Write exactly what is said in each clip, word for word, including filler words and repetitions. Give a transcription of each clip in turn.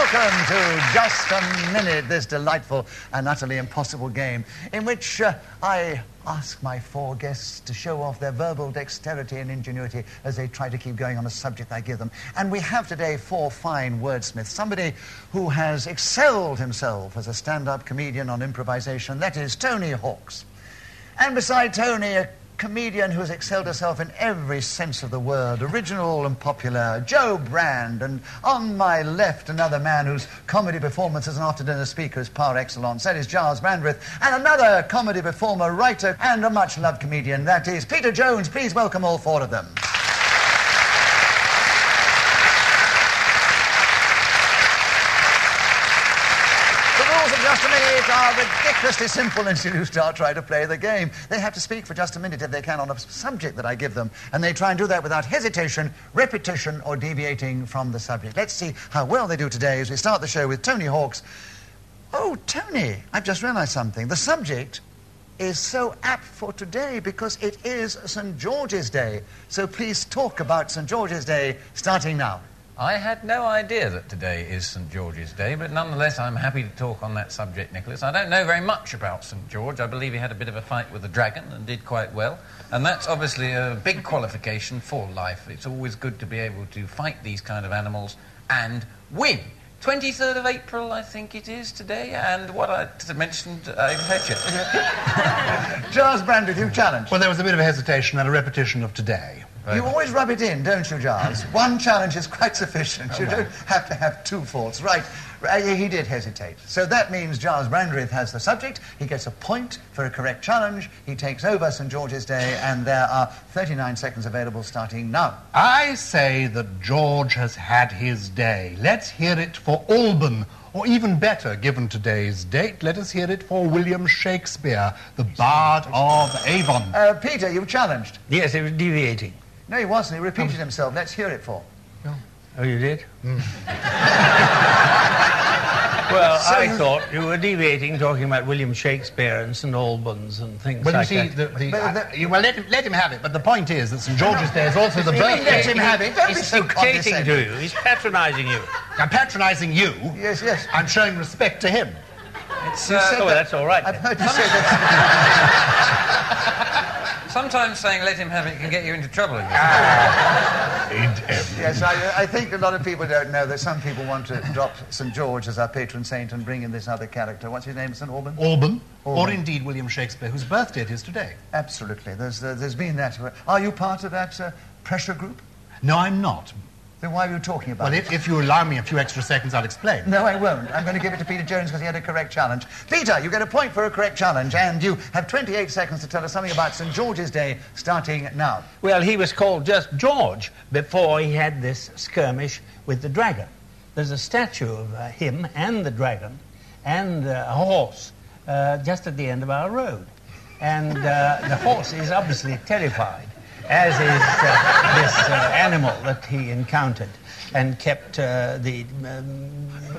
Welcome to Just a Minute, this delightful and utterly impossible game in which uh, I ask my four guests to show off their verbal dexterity and ingenuity as they try to keep going on a subject I give them. And we have today four fine wordsmiths, somebody who has excelled himself as a stand-up comedian on improvisation. That is Tony Hawks. And beside Tony, a comedian who has excelled herself in every sense of the word, original and popular, Jo Brand. And on my left, another man whose comedy performance as an after-dinner speaker is par excellence. That is Giles Brandreth. And another comedy performer, writer, and a much-loved comedian. That is Peter Jones. Please welcome all four of them. Just a minute are ridiculously simple until you start trying to play the game. They have to speak for just a minute if they can on a subject that I give them, and they try and do that without hesitation, repetition, or deviating from the subject. Let's see how well they do today as we start the show with Tony Hawks. Oh, Tony, I've just realised something. The subject is so apt for today because it is Saint George's Day. So please talk about Saint George's Day starting now. I had no idea that today is Saint George's Day, but nonetheless I'm happy to talk on that subject, Nicholas. I don't know very much about Saint George. I believe he had a bit of a fight with a dragon and did quite well. And that's obviously a big qualification for life. It's always good to be able to fight these kind of animals and win. twenty-third of April, I think it is today, and what I mentioned, I've heard you. Giles Brandreth, you challenged. Well, there was a bit of a hesitation and a repetition of today. You always rub it in, don't you, Giles? One challenge is quite sufficient. Oh, you no. don't have to have two faults. Right. Uh, he did hesitate. So that means Giles Brandreth has the subject. He gets a point for a correct challenge. He takes over Saint George's Day, and there are thirty-nine seconds available starting now. I say that George has had his day. Let's hear it for Alban. Or even better, given today's date, let us hear it for William Shakespeare, the Bard of Avon. Uh, Peter, you challenged. Yes, he was deviating. No, he wasn't. He repeated himself. Let's hear it for. Oh, you did? Mm. Well, So I you- thought you were deviating, talking about William Shakespeare and Saint Albans and things Well, like you see, that. the, the, But uh, the- you, well, let him, let him have it, but the point is that Saint George's Day is also the You birthday. let him have it. Don't be He's so dictating condescending. to you. He's patronising you. I'm patronising you. Yes, yes. I'm showing respect to him. It's, You uh, said Oh, that- that's all right. I've then. heard you say that. sometimes saying let him have it can get you into trouble. In this. Yes, I, I think a lot of people don't know that some people want to adopt Saint George as our patron saint and bring in this other character. What's his name, Saint Alban? Alban, or Alban. indeed William Shakespeare, whose birthday it is today. Absolutely. There's, uh, there's been that. Are you part of that uh, pressure group? No, I'm not. Then why are you talking about Well, it? if, if you allow me a few extra seconds, I'll explain. No, I won't. I'm going to give it to Peter Jones because he had a correct challenge. Peter, you get a point for a correct challenge, and you have twenty-eight seconds to tell us something about Saint George's Day, starting now. Well, he was called just George before he had this skirmish with the dragon. There's a statue of uh, him and the dragon and uh, a horse uh, just at the end of our road. And uh, the horse is obviously terrified, as is uh, this uh, animal that he encountered and kept uh, the... Um...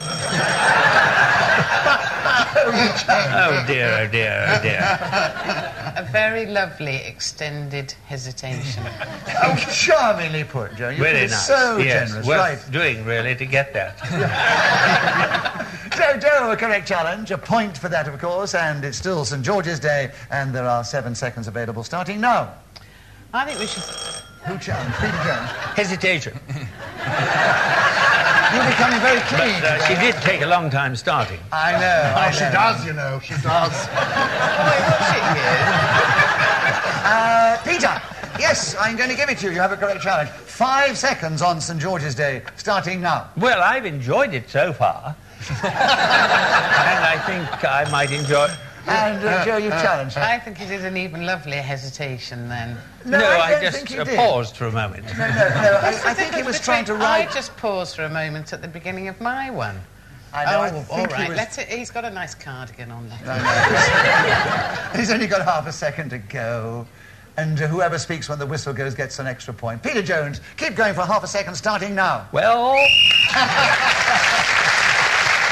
oh, dear, oh, dear, oh, dear. A very lovely extended hesitation. Oh, charmingly put, Joe. You've Very been nice. so yes, generous. worth Right. doing, really, to get that. Joe, Joe, a correct challenge. A point for that, of course, and it's still Saint George's Day, and there are seven seconds available, starting now. I think we should... Who challenged? Peter Jones. Hesitation. You're becoming very keen. But uh, she did take a long time starting. I know. Oh, I she know. does, you know, she does. Wait, what's it here? Uh, Peter, yes, I'm going to give it to you. You have a correct challenge. Five seconds on Saint George's Day, starting now. Well, I've enjoyed it so far. And I think I might enjoy... And, uh, Joe, you've challenged her. I think it is an even lovelier hesitation then. No, I I, don't just think you uh, did. paused for a moment. No, no, no. I, I think he was Between- trying to write... I just paused for a moment at the beginning of my one. I know, oh, I all think he right. was- Let it, he's got a nice cardigan on there. He's only got half a second to go. And uh, whoever speaks when the whistle goes gets an extra point. Peter Jones, keep going for half a second, starting now. Well...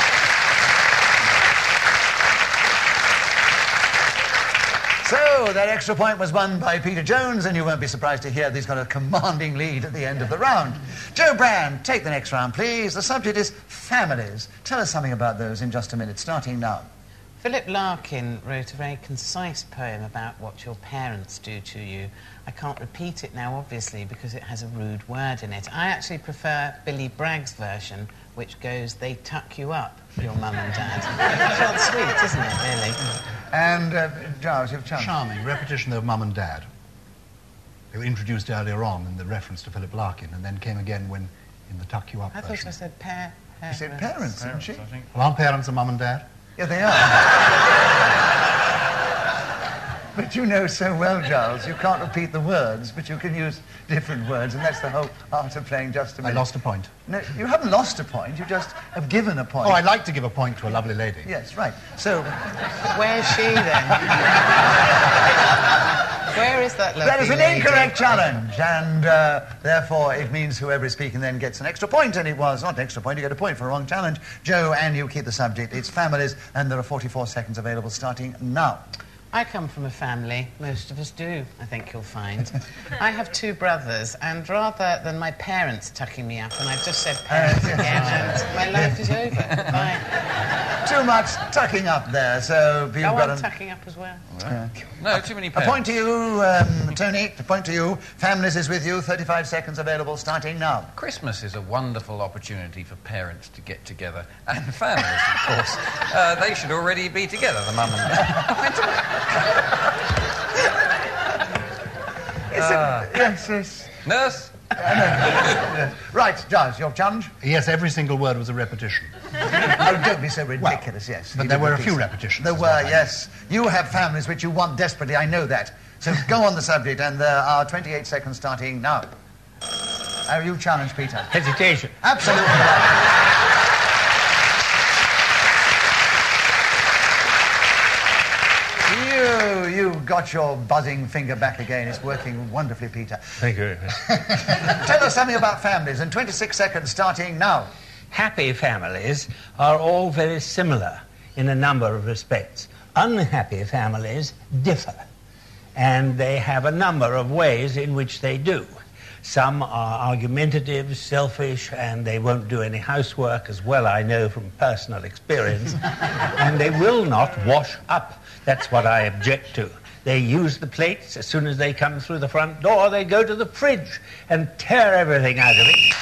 So, there extra point was won by Peter Jones, and you won't be surprised to hear that he's got a commanding lead at the end of the round. Joe Brand, take the next round, please. The subject is families. Tell us something about those in just a minute, starting now. Philip Larkin wrote a very concise poem about what your parents do to you. I can't repeat it now, obviously, because it has a rude word in it. I actually prefer Billy Bragg's version, which goes, they tuck you up, your mum and dad. It's rather sweet, isn't it, really? And, uh, Giles, you've chance. Charming. Repetition of Mum and Dad. They were introduced earlier on in the reference to Philip Larkin, and then came again when in the Tuck You Up I version. thought I said pair. You said parents, didn't she? Well, aren't parents a mum and dad? Yeah, they are. But you know so well, Giles, you can't repeat the words, but you can use different words, and that's the whole art of playing just a minute. I lost a point. No, you haven't lost a point, you just have given a point. Oh, I like to give a point to a lovely lady. Yes, right. So, Where's she, then? Where is that lovely that is an lady? incorrect challenge, and uh, therefore it means whoever is speaking then gets an extra point, and it was not an extra point, you get a point for a wrong challenge. Joe, and you keep the subject. It's families, and there are forty-four seconds available starting now. I come from a family, most of us do, I think you'll find. I have two brothers, and rather than my parents tucking me up, and I've just said parents again, and my life is over. Bye. Too much tucking up there, so you've Oh, got I'm an... tucking up as well. Yeah. No, too many A parents. point to you, um, Tony, a point to you. Families is with you, thirty-five seconds available, starting now. Christmas is a wonderful opportunity for parents to get together, and families, of course. Uh, they should already be together, the mum and dad. Uh, yes, yes. Nurse? Right, Giles, your challenge? Yes, every single word was a repetition. Oh, don't be so ridiculous, yes. But You there did were a repeat few some. repetitions. There is were, what I mean. yes. You have families which you want desperately, I know that. So go on the subject, and there are twenty-eight seconds starting now. Are you challenged, Peter? Hesitation. Absolutely right. You, you got your buzzing finger back again. It's working wonderfully, Peter. Thank you. Tell us something about families, in twenty-six seconds starting now. Happy families are all very similar in a number of respects. Unhappy families differ, and they have a number of ways in which they do. Some are argumentative, selfish, and they won't do any housework, as well I know from personal experience, and they will not wash up. That's what I object to. They use the plates. As soon as they come through the front door, they go to the fridge and tear everything out of it.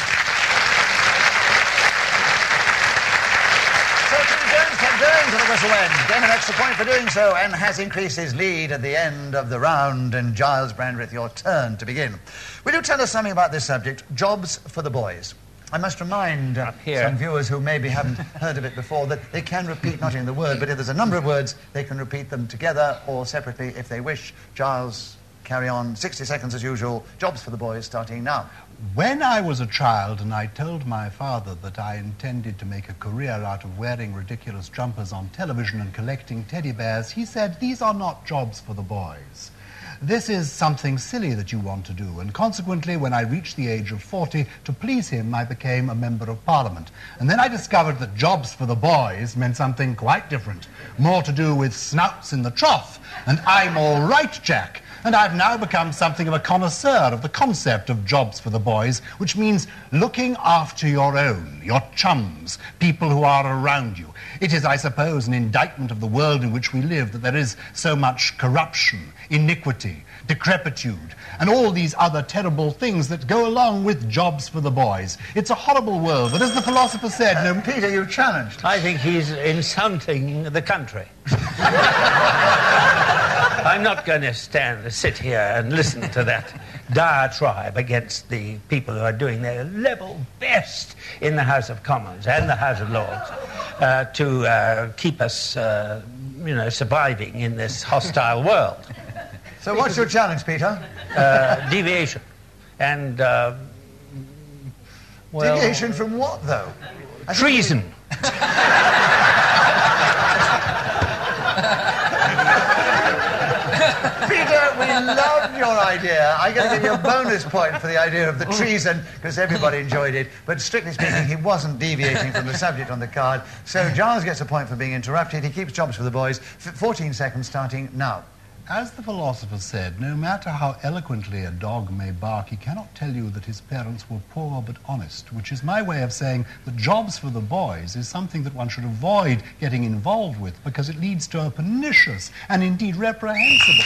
So Peter Jones kept going to the whistle end. Gained an extra point for doing so, and has increased his lead at the end of the round. And Giles Brandreth, your turn to begin. Will you tell us something about this subject, jobs for the boys? I must remind uh, Up here. some viewers who maybe haven't heard of it before that they can repeat not in the word, but if there's a number of words, they can repeat them together or separately if they wish. Giles, carry on. sixty seconds as usual. Jobs for the boys starting now. When I was a child and I told my father that I intended to make a career out of wearing ridiculous jumpers on television and collecting teddy bears, he said, "These are not jobs for the boys. This is something silly that you want to do." And consequently, when I reached the age of forty, to please him, I became a member of Parliament. And then I discovered that jobs for the boys meant something quite different, more to do with snouts in the trough. And I'm all right, Jack. And I've now become something of a connoisseur of the concept of jobs for the boys, which means looking after your own, your chums, people who are around you. It is, I suppose, an indictment of the world in which we live that there is so much corruption, iniquity, decrepitude, and all these other terrible things that go along with jobs for the boys. It's a horrible world, but as the philosopher said, no... Peter, you're challenged. I think he's insulting the country. I'm not going to stand, sit here and listen to that diatribe against the people who are doing their level best in the House of Commons and the House of Lords uh, to uh, keep us, uh, you know, surviving in this hostile world. So what's your challenge, Peter? Uh, deviation. And, uh, well... Deviation from what, though? I think Treason. Peter, we love your idea. I'm going to give you a bonus point for the idea of the treason, because everybody enjoyed it. But strictly speaking, he wasn't deviating from the subject on the card. So Giles gets a point for being interrupted. He keeps jobs for the boys. F- fourteen seconds starting now. As the philosopher said, no matter how eloquently a dog may bark, he cannot tell you that his parents were poor but honest, which is my way of saying that jobs for the boys is something that one should avoid getting involved with because it leads to a pernicious and indeed reprehensible...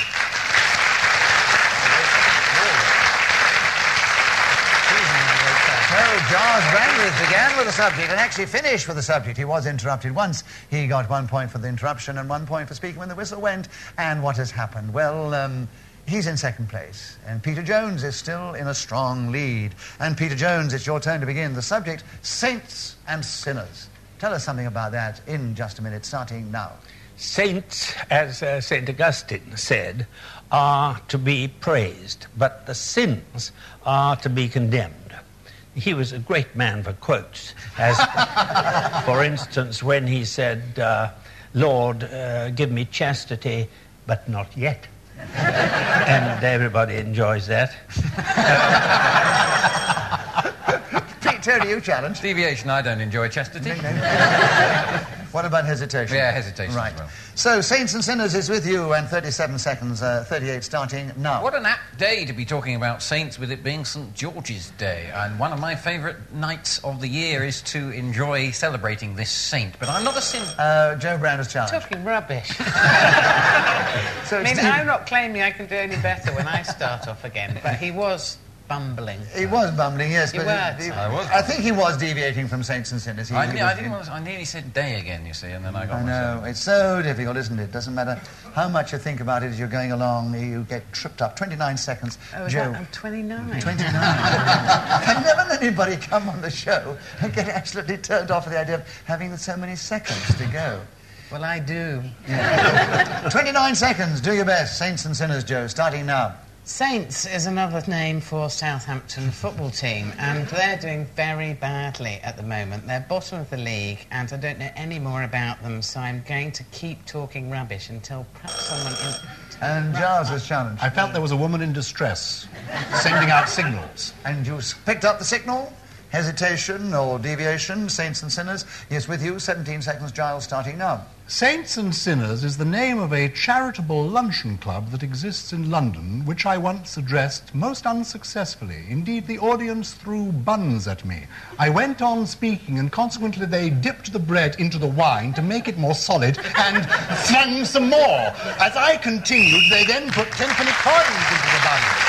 So Giles Brandreth began with the subject and actually finished with the subject. He was interrupted once. He got one point for the interruption and one point for speaking when the whistle went. And what has happened? Well, um, he's in second place. And Peter Jones is still in a strong lead. And Peter Jones, it's your turn to begin. The subject, saints and sinners. Tell us something about that in just a minute, starting now. Saints, as uh, Saint Augustine said, are to be praised, but the sins are to be condemned. He was a great man for quotes, as, for instance, when he said, uh, Lord, uh, give me chastity, but not yet. And everybody enjoys that. Pete, Tony, you challenge. Deviation, I don't enjoy chastity. What about hesitation? Yeah, hesitation Right. as well. So, Saints and Sinners is with you, and thirty-seven seconds, uh, thirty-eight starting now. What an apt day to be talking about saints, with it being Saint George's Day. And one of my favourite nights of the year is to enjoy celebrating this saint. But I'm not a sin... Uh, Joe Brander's challenge. Talking rubbish. So I mean, Steve- I'm not claiming I can do any better when I start off again, but he was bumbling. He was bumbling, yes. You but were, he- I was I think he was deviating from Saints and Sinners. He, I, he ne- was- I didn't want to, I nearly said day again, you see, and then I got I myself... know. It's so difficult, isn't it? Doesn't matter how much you think about it as you're going along, you get tripped up. twenty-nine seconds. Oh, is Joe. that, I'm twenty-nine. twenty-nine. I've never let anybody come on the show and get absolutely turned off with the idea of having so many seconds to go. Well, I do. twenty-nine seconds. Do your best. Saints and Sinners, Joe. Starting now. Saints is another name for Southampton football team, and they're doing very badly at the moment. They're bottom of the league, and I don't know any more about them, so I'm going to keep talking rubbish until perhaps someone... In- And Giles has challenged. I felt there was a woman in distress, sending out signals. And you s- picked up the signal? Hesitation or deviation? Saints and Sinners? Yes, with you. seventeen seconds, Giles, starting now. Saints and Sinners is the name of a charitable luncheon club that exists in London, which I once addressed most unsuccessfully. Indeed, the audience threw buns at me. I went on speaking, and consequently they dipped the bread into the wine to make it more solid and flung some more. As I continued, they then put tenpenny coins into the buns.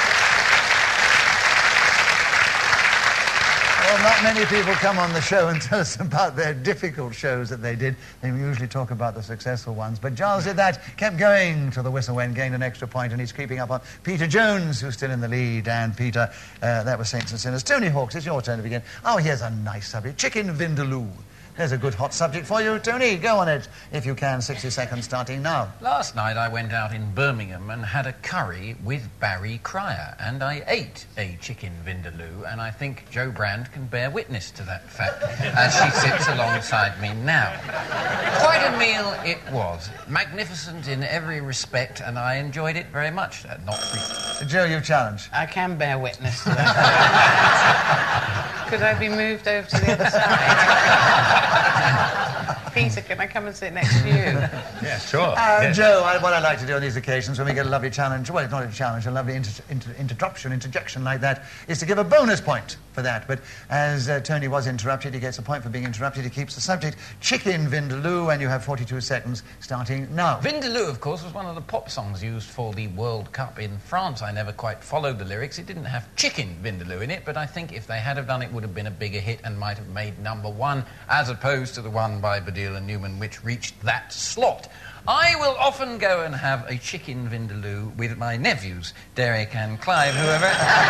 Well, not many people come on the show and tell us about their difficult shows that they did. They usually talk about the successful ones. But Giles did that, kept going till the whistle went, gained an extra point, and he's creeping up on Peter Jones, who's still in the lead. And Peter, uh, that was Saints and Sinners. Tony Hawks, it's your turn to begin. Oh, here's a nice subject. Chicken Vindaloo. There's a good hot subject for you, Tony. Go on it, if you can. sixty seconds starting now. Last night I went out in Birmingham and had a curry with Barry Cryer, and I ate a chicken vindaloo, and I think Joe Brand can bear witness to that fact as she sits alongside me now. Quite a meal it was, magnificent in every respect, and I enjoyed it very much. Uh, not re- Joe, you've challenged. I can bear witness to that. Could I be moved over to the other side? Peter, can I come and sit next to you? Yeah, sure. Uh, Yes. Joe, I, what I like to do on these occasions when we get a lovely challenge, well, it's not a challenge, a lovely inter- inter- interruption, interjection like that, is to give a bonus point for that. But as uh, Tony was interrupted, he gets a point for being interrupted. He keeps the subject chicken vindaloo, and you have forty-two seconds starting now. Vindaloo, of course, was one of the pop songs used for the World Cup in France. I never quite followed the lyrics. It didn't have chicken vindaloo in it, but I think if they had have done it, it would have been a bigger hit and might have made number one, as opposed to the one by Baddiel and Newman, which reached that slot. I will often go and have a chicken vindaloo with my nephews, Derek and Clive, whoever...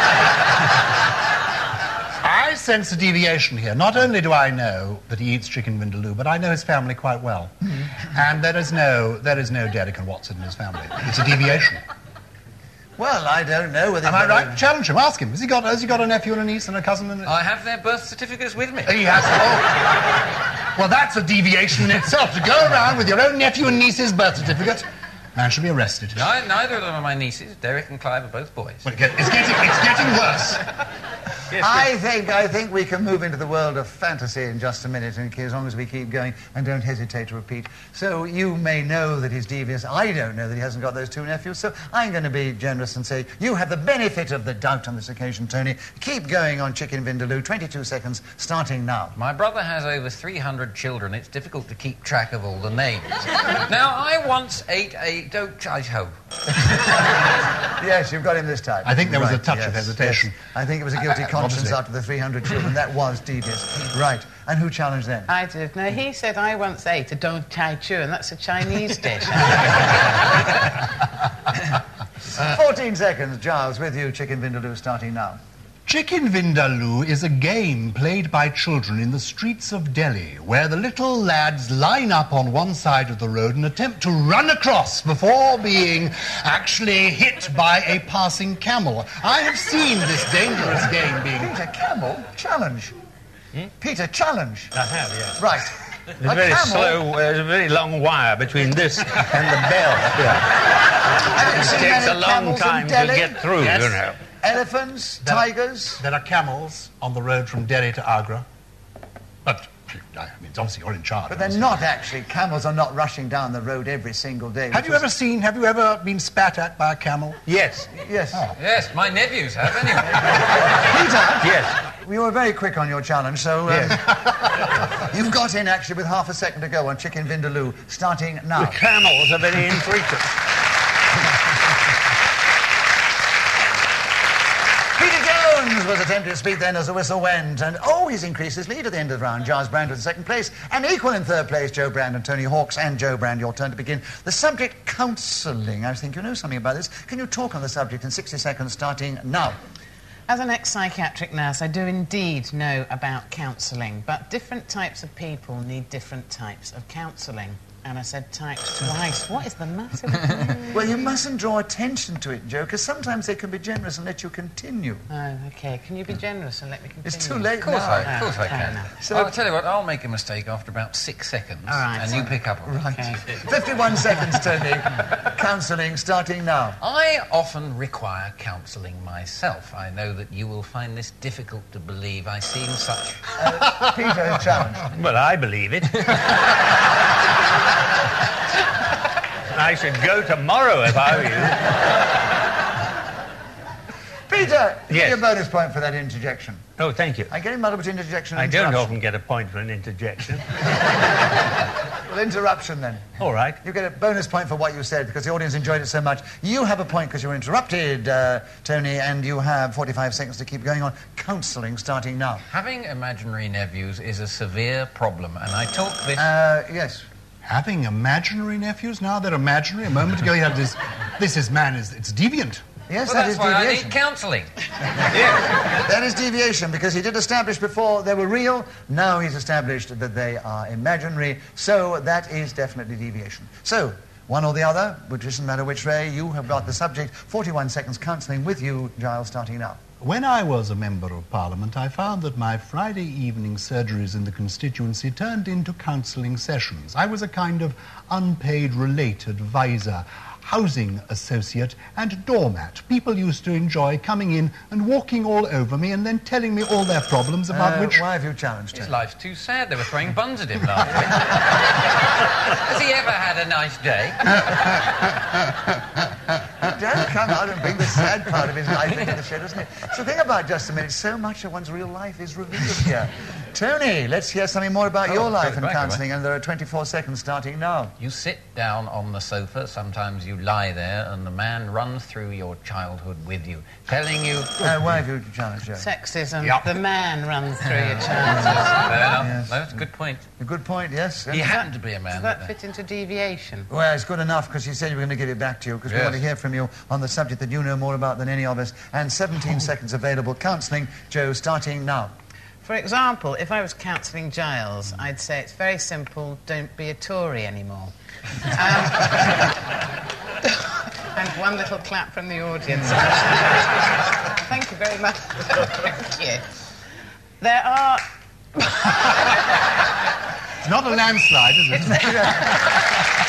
I sense a deviation here. Not only do I know that he eats chicken vindaloo, but I know his family quite well. And there is no there is no Derek and Watson in his family. It's a deviation. Well, I don't know whether... Am I right? Challenge him. Ask him. Has he got has he got a nephew and a niece and a cousin? And a... I have their birth certificates with me. He has. Oh. Well, that's a deviation in itself. To go around with your own nephew and niece's birth certificate, man should be arrested. No, neither of them are my nieces. Derek and Clive are both boys. Well, it get- it's getting it's getting worse. Yes, I think I think we can move into the world of fantasy in just a minute, and as long as we keep going and don't hesitate to repeat. So you may know that he's devious. I don't know that he hasn't got those two nephews, so I'm going to be generous and say you have the benefit of the doubt on this occasion, Tony. Keep going on Chicken Vindaloo. twenty-two seconds, starting now. My brother has over three hundred children. It's difficult to keep track of all the names. Now, I once ate a... Don't I hope. Yes, you've got him this time. I think there was a Right, touch yes, of hesitation. yes. I think it was a guilty conscience Obviously. after the three hundred children. That was devious. Right. And who challenged then? I did. No, he said I once ate a Dong Chai Chu, and that's a Chinese dish. fourteen seconds. Giles, with you, Chicken Vindaloo, starting now. Chicken Vindaloo is a game played by children in the streets of Delhi, where the little lads line up on one side of the road and attempt to run across before being actually hit by a passing camel. I have seen this dangerous game being... Peter, camel? Challenge. Peter, challenge. I have, yes. Right. It's A very camel- slow, uh, there's a very long wire between this and the bell. Have you It seen takes many a long camels in time to Delhi? get through, Yes. you know. Elephants, There are- tigers. There are camels on the road from Delhi to Agra. But, I mean, it's obviously you're in charge. But they're not actually. Camels are not rushing down the road every single day. Have which you was- ever seen, have you ever been spat at by a camel? Yes, Yes. Yes, my nephews have, anyway. Peter, yes. you were very quick on your challenge, so um, you've got in actually with half a second to go on Chicken Vindaloo, starting now. The camels are very infrequent. Peter Jones was attempting to speak then as the whistle went, and oh, he's increased his lead at the end of the round. Giles Brand in second place, and equal in third place, Joe Brand and Tony Hawks. And Joe Brand, your turn to begin. The subject, counselling. I think you know something about this. Can you talk on the subject in sixty seconds, starting now? As an ex-psychiatric nurse, I do indeed know about counselling, but different types of people need different types of counselling. And I said types twice. What is the matter with you? Well, you mustn't draw attention to it, Joe, because sometimes they can be generous and let you continue. Oh, OK. Can you be generous and let me continue? It's too late Of course, now. I, of course I fair can. enough. So- Well, I'll tell you what, I'll make a mistake after about six seconds. All right. And you pick up on it. OK. fifty-one seconds, Tony. Counselling, starting now. I often require counselling myself. I know that you will find this difficult to believe. I seem such... Peter is challenged. Well, I believe it. I should go tomorrow if I were you. Peter, give Yes. me a bonus point for that interjection. Oh, thank you. I get him multiple interjection and I don't interruption. often get a point for an interjection. Well, interruption then. All right. You get a bonus point for what you said because the audience enjoyed it so much. You have a point because you were interrupted, uh, Tony, and you have forty-five seconds to keep going on. Counselling, starting now. Having imaginary nephews is a severe problem, and I talk this... Uh, yes. Having imaginary nephews? Now they're imaginary. A moment ago you had this, this is man, is it's deviant. Yes, well, that that's is why I deviation. need counselling. That is deviation because he did establish before they were real. Now he's established that they are imaginary. So that is definitely deviation. So, one or the other, which doesn't matter which way, you have got the subject. forty-one seconds counselling with you, Giles, starting now. When I was a Member of Parliament, I found that my Friday evening surgeries in the constituency turned into counselling sessions. I was a kind of unpaid relate advisor, housing associate and doormat. People used to enjoy coming in and walking all over me and then telling me all their problems about Uh, which... Why have you challenged His him? life's too sad. They were throwing buns at him last week. Has he ever had a nice day? Don't come out and bring the sad part of his life into the shed, doesn't it? So think about just a minute. So much of one's real life is revealed here. Tony, let's hear something more about Oh, your go life and back, counselling, and there are twenty-four seconds starting now. You sit down on the sofa, sometimes you lie there, and the man runs through your childhood with you, telling you... Uh, why have you challenged Joe? Sexism. Yep. The man runs through your childhood. Fair enough. Yes. No, that's a good point. A good point, yes. He happened to be a man. Does that but- fit into deviation? Well, it's good enough because you said you were going to give it back to you because we Yes. want to hear from you on the subject that you know more about than any of us. And seventeen seconds available. Counselling, Joe, starting now. For example, if I was counselling Giles, I'd say it's very simple, don't be a Tory anymore. Um, and one little clap from the audience. Thank you very much. Thank you. There are... It's not a landslide, is it?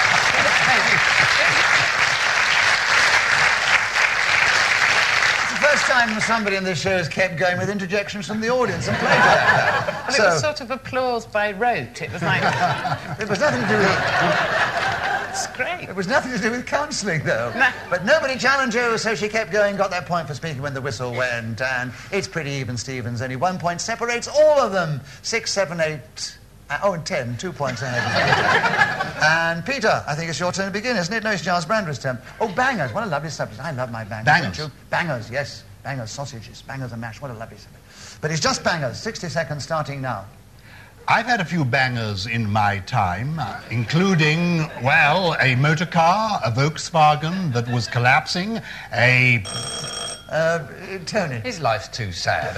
It's the first time somebody in this show has kept going with interjections from the audience and playback. Well, So- it was sort of applause by rote. It was like, It was nothing to do with... it's great. It was nothing to do with counselling, though. No. But nobody challenged her, so she kept going, got that point for speaking when the whistle went, and it's pretty even, Stevens. Only one point separates all of them. Six, seven, eight... Uh, oh, and ten. Two points ahead. And Peter, I think it's your turn to begin, isn't it? No, it's Giles Brander's turn. Oh, bangers. What a lovely subject. I love my bangers. Bangers. Don't you? Bangers, yes. Bangers, sausages, bangers and mash. What a lovely subject. But it's just bangers. sixty seconds starting now. I've had a few bangers in my time, uh, including, well, a motor car, a Volkswagen that was collapsing, a... Uh, Tony. His life's too sad.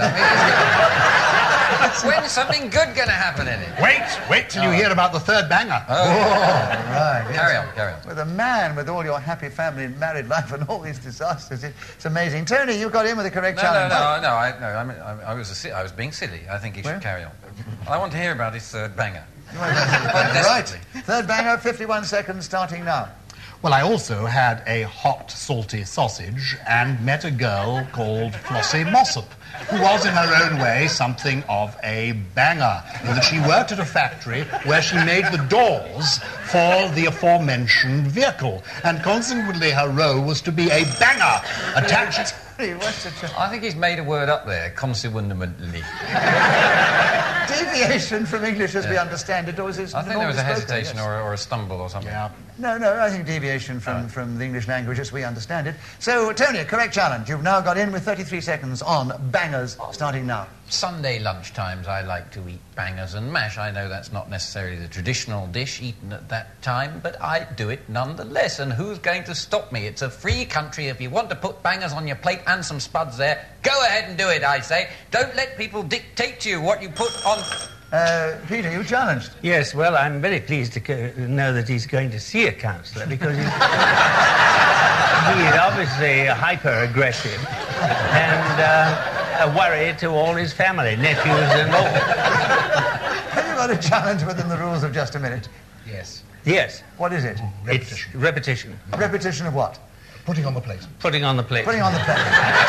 I mean, when's something good going to happen in it? Wait, wait till you hear about the third banger. Oh, right. Yes. Carry on, carry on. With a man with all your happy family and married life and all these disasters, it- it's amazing. Tony, you got in with the correct No, no, challenge. no, no, I, no, I, mean, I, I, was a, si- I was being silly. I think he should Well. carry on. I want to hear about his third banger. Right. Third banger, fifty-one seconds starting now. Well, I also had a hot, salty sausage and met a girl called Flossie Mossop, who was in her own way something of a banger, in that she worked at a factory where she made the doors for the aforementioned vehicle, and consequently her role was to be a banger attached... What's the tr- I think he's made a word up there, consequently. deviation from English as we understand it, or is it? I think there was a normal spoken? hesitation Yes. or, a, or a stumble or something. Yeah. No, no, I think deviation from, from the English language as we understand it. So, Tony, correct challenge. You've now got in with thirty-three seconds on bangers starting now. Sunday lunchtimes, I like to eat bangers and mash. I know that's not necessarily the traditional dish eaten at that time, but I do it nonetheless. And who's going to stop me? It's a free country. If you want to put bangers on your plate and some spuds there, go ahead and do it, I say. Don't let people dictate to you what you put on... Uh, Peter, you challenged. Yes, well, I'm very pleased to co- know that he's going to see a counsellor because he's, he's obviously hyper-aggressive and uh, a worry to all his family, nephews and all. Have you got a challenge within the rules of just a minute? Yes. Yes, What is it? it's repetition. A repetition of what? Putting on the plate. Putting on the plate. Putting on the plate.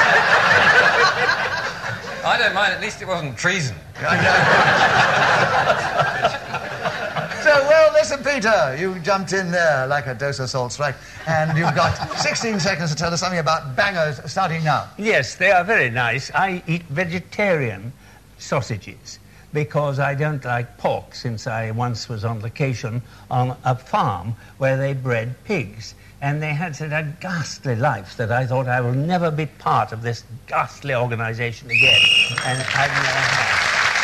I don't mind, at least it wasn't treason. So, well, listen, Peter, you jumped in there like a dose of salt strike, and you've got sixteen seconds to tell us something about bangers starting now. Yes, they are very nice. I eat vegetarian sausages because I don't like pork, since I once was on vacation on a farm where they bred pigs. And they had such a ghastly life that I thought I will never be part of this ghastly organisation again. And I've never had.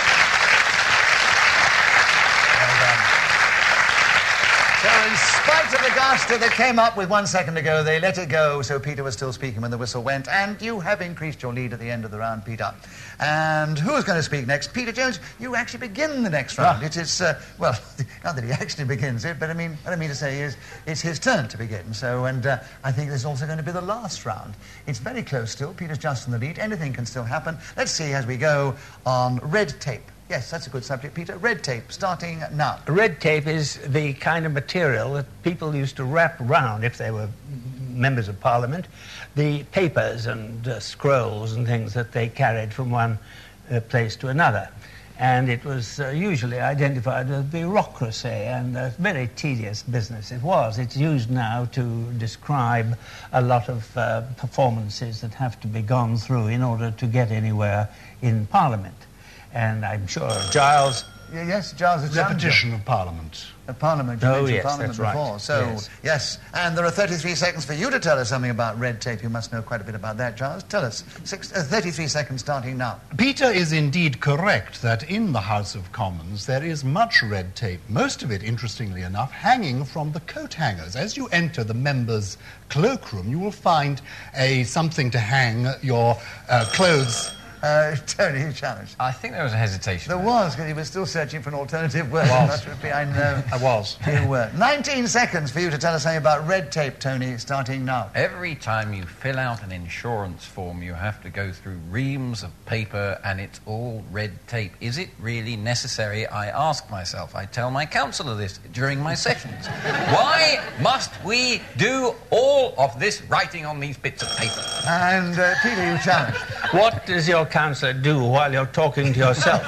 So, in spite of the ghastly that came up with one second ago, they let it go, so Peter was still speaking when the whistle went, and you have increased your lead at the end of the round, Peter. And who's going to speak next? Peter Jones, you actually begin the next round. Ah. It is, uh, well, not that he actually begins it, but I mean, what I mean to say is, it's his turn to begin. So, and uh, I think this is also going to be the last round. It's very close still. Peter's just in the lead. Anything can still happen. Let's see as we go on red tape. Yes, that's a good subject, Peter. Red tape, starting now. Red tape is the kind of material that people used to wrap round, if they were members of Parliament, the papers and uh, scrolls and things that they carried from one uh, place to another. And it was uh, usually identified as bureaucracy, and a very tedious business it was. It's used now to describe a lot of uh, performances that have to be gone through in order to get anywhere in Parliament. And I'm sure Giles... Y- Yes, Giles, it's Repetition of Parliament. Of Parliament, you Oh, mentioned yes, Parliament that's right. before. So, Yes. yes, and there are thirty-three seconds for you to tell us something about red tape. You must know quite a bit about that, Giles. Tell us. Six, uh, thirty-three seconds starting now. Peter is indeed correct that in the House of Commons there is much red tape, most of it, interestingly enough, hanging from the coat hangers. As you enter the members' cloakroom, you will find a something to hang your uh, clothes. Uh, Tony, you challenged. I think there was a hesitation. There was, because he was still searching for an alternative word. Was. That would be, I know. I was. You were. nineteen seconds for you to tell us something about red tape, Tony, starting now. Every time you fill out an insurance form, you have to go through reams of paper, and it's all red tape. Is it really necessary? I ask myself. I tell my counsellor this during my sessions. Why must we do all of this writing on these bits of paper? And uh, Peter, you challenge. What does your counsellor do while you're talking to yourself?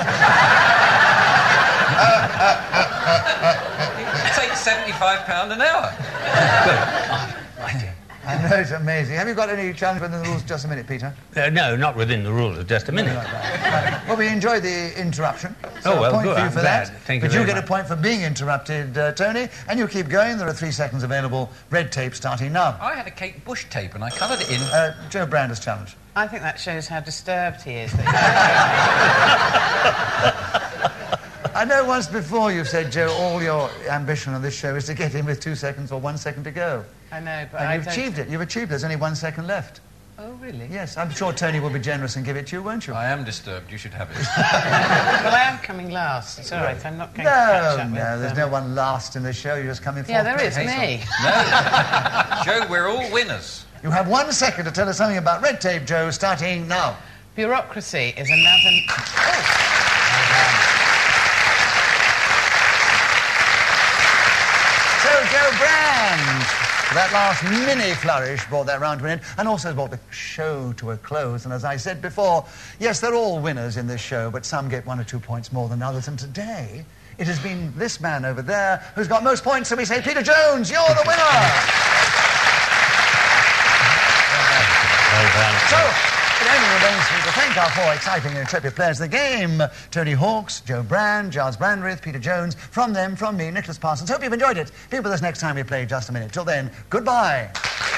Take seventy-five pounds an hour. I know, it's amazing. Have you got any challenge within the rules? Just a minute, Peter. Uh, no, not within the rules. Just a minute. Right. Well, we enjoyed the interruption. So Oh, well, a point good. for you I'm for glad. that. Thank you But you very get much. a point for being interrupted, uh, Tony. And you keep going. There are three seconds available. Red tape starting now. I had a Kate Bush tape and I coloured it in. Uh, Joe Brand has challenged. I think that shows how disturbed he is. I know once before you've said, Joe, all your ambition on this show is to get in with two seconds or one second to go. I know, but And I you've don't achieved it. You've achieved it. There's only one second left. Oh, really? Yes, I'm sure Tony will be generous and give it to you, won't you? I am disturbed. You should have it. Well, I am coming last. It's all right. I'm not going No, to catch up no, with there's um, no one last in the show. You're just coming forward. Yeah, there is me. No. Joe, we're all winners. You have one second to tell us something about red tape, Joe, starting now. Bureaucracy is another... Oh. So, Joe Brand, that last mini flourish brought that round to an end and also brought the show to a close. And as I said before, yes, they're all winners in this show, but some get one or two points more than others. And today, it has been this man over there who's got most points, so we say, Peter Jones, you're the winner! So, it only remains for me to thank our four exciting and intrepid players of the game. Tony Hawks, Joe Brand, Giles Brandreth, Peter Jones. From them, from me, Nicholas Parsons. Hope you've enjoyed it. Be with us next time we play Just a Minute. Till then, goodbye.